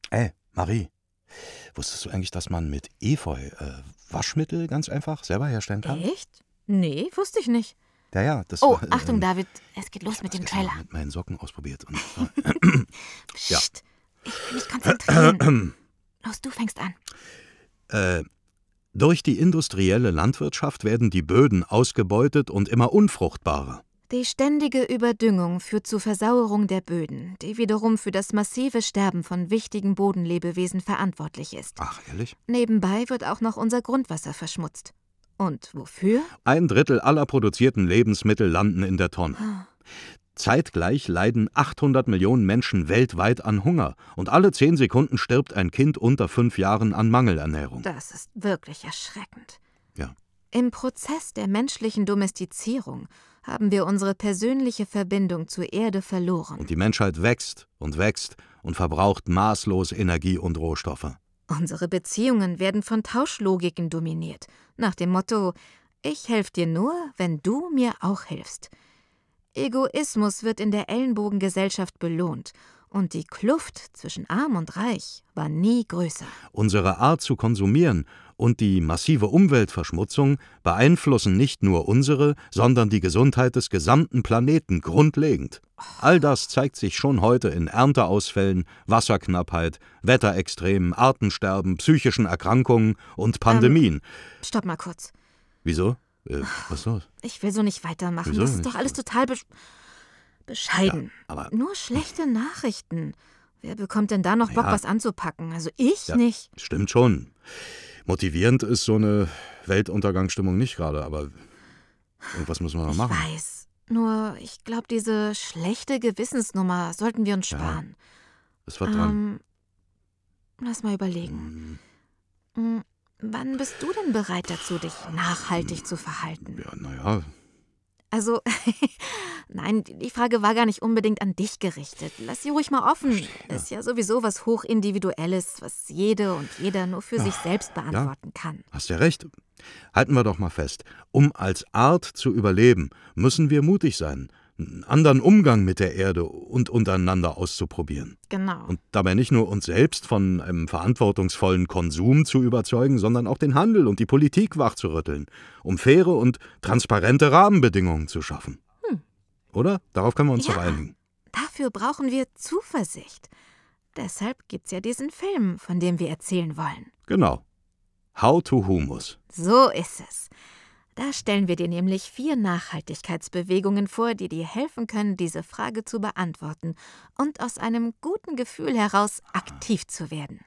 Marie, wusstest du eigentlich, dass man mit Efeu Waschmittel ganz einfach selber herstellen kann? Echt? Nee, wusste ich nicht. Ja, das Oh, war. Achtung, David, es geht Ich los habe mit das dem gestern Trailer. mal mit meinen Socken ausprobiert. Und ja. Psst, ich will mich konzentrieren. Los, du fängst an. Durch die industrielle Landwirtschaft werden die Böden ausgebeutet und immer unfruchtbarer. Die ständige Überdüngung führt zu Versauerung der Böden, die wiederum für das massive Sterben von wichtigen Bodenlebewesen verantwortlich ist. Ach, ehrlich? Nebenbei wird auch noch unser Grundwasser verschmutzt. Und wofür? 1/3 aller produzierten Lebensmittel landen in der Tonne. Zeitgleich leiden 800 Millionen Menschen weltweit an Hunger und alle 10 Sekunden stirbt ein Kind unter 5 Jahren an Mangelernährung. Das ist wirklich erschreckend. Ja. Im Prozess der menschlichen Domestizierung haben wir unsere persönliche Verbindung zur Erde verloren. Und die Menschheit wächst und verbraucht maßlos Energie und Rohstoffe. Unsere Beziehungen werden von Tauschlogiken dominiert, nach dem Motto: Ich helfe dir nur, wenn du mir auch hilfst. Egoismus wird in der Ellenbogengesellschaft belohnt und die Kluft zwischen Arm und Reich war nie größer. Unsere Art zu konsumieren und die massive Umweltverschmutzung beeinflussen nicht nur unsere, sondern die Gesundheit des gesamten Planeten grundlegend. All das zeigt sich schon heute in Ernteausfällen, Wasserknappheit, Wetterextremen, Artensterben, psychischen Erkrankungen und Pandemien. Stopp mal kurz. Wieso? Was ist los? Ich will so nicht weitermachen. Wieso Das ist nicht? doch alles total bescheiden. Ja, aber Nur schlechte Nachrichten. Wer bekommt denn da noch Bock, ja. was anzupacken? Also ich Ja. nicht. Stimmt schon. Motivierend ist so eine Weltuntergangsstimmung nicht gerade, aber irgendwas müssen wir noch machen. Ich weiß. Nur, ich glaube, diese schlechte Gewissensnummer sollten wir uns sparen. Ist was dran. Lass mal überlegen. Wann bist du denn bereit dazu, dich nachhaltig zu verhalten? Ja, naja. Also, nein, die Frage war gar nicht unbedingt an dich gerichtet. Lass sie ruhig mal offen. Ist ja sowieso was Hochindividuelles, was jede und jeder nur für sich selbst beantworten kann. Hast ja recht. Halten wir doch mal fest. Um als Art zu überleben, müssen wir mutig sein, einen anderen Umgang mit der Erde und untereinander auszuprobieren. Genau. Und dabei nicht nur uns selbst von einem verantwortungsvollen Konsum zu überzeugen, sondern auch den Handel und die Politik wachzurütteln, um faire und transparente Rahmenbedingungen zu schaffen. Oder? Darauf können wir uns doch einigen. Dafür brauchen wir Zuversicht. Deshalb gibt's ja diesen Film, von dem wir erzählen wollen. Genau. How to Humus. So ist es. Da stellen wir dir nämlich 4 Nachhaltigkeitsbewegungen vor, die dir helfen können, diese Frage zu beantworten und aus einem guten Gefühl heraus aktiv zu werden.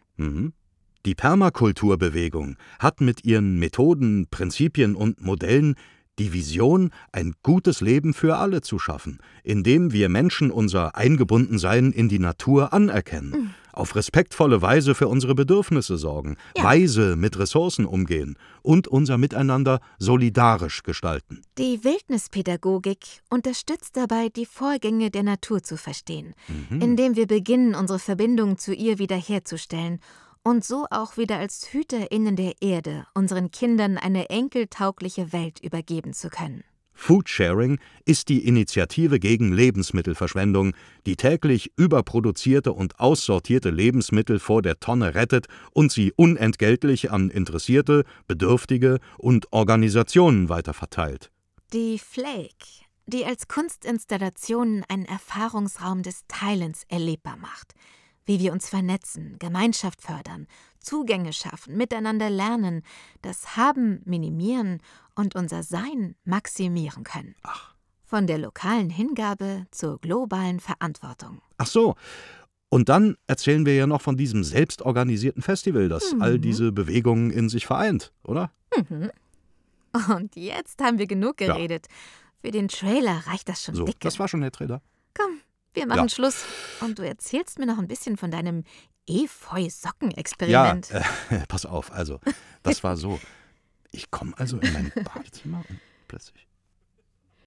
Die Permakulturbewegung hat mit ihren Methoden, Prinzipien und Modellen die Vision, ein gutes Leben für alle zu schaffen, indem wir Menschen unser Eingebundensein in die Natur anerkennen, auf respektvolle Weise für unsere Bedürfnisse sorgen, weise mit Ressourcen umgehen und unser Miteinander solidarisch gestalten. Die Wildnispädagogik unterstützt dabei, die Vorgänge der Natur zu verstehen, indem wir beginnen, unsere Verbindung zu ihr wiederherzustellen und so auch wieder als HüterInnen der Erde unseren Kindern eine enkeltaugliche Welt übergeben zu können. Foodsharing ist die Initiative gegen Lebensmittelverschwendung, die täglich überproduzierte und aussortierte Lebensmittel vor der Tonne rettet und sie unentgeltlich an Interessierte, Bedürftige und Organisationen weiterverteilt. Die Flake, die als Kunstinstallation einen Erfahrungsraum des Teilens erlebbar macht. Wie wir uns vernetzen, Gemeinschaft fördern, Zugänge schaffen, miteinander lernen, das Haben minimieren und unser Sein maximieren können. Von der lokalen Hingabe zur globalen Verantwortung. Ach so, und dann erzählen wir ja noch von diesem selbstorganisierten Festival, das all diese Bewegungen in sich vereint, oder? Und jetzt haben wir genug geredet. Für den Trailer reicht das schon So, dicke. das war schon der Trailer. Komm, wir machen Schluss. Und du erzählst mir noch ein bisschen von deinem Efeu-Socken-Experiment. Ja, pass auf, also, das war so. Ich komme also in mein Badezimmer und plötzlich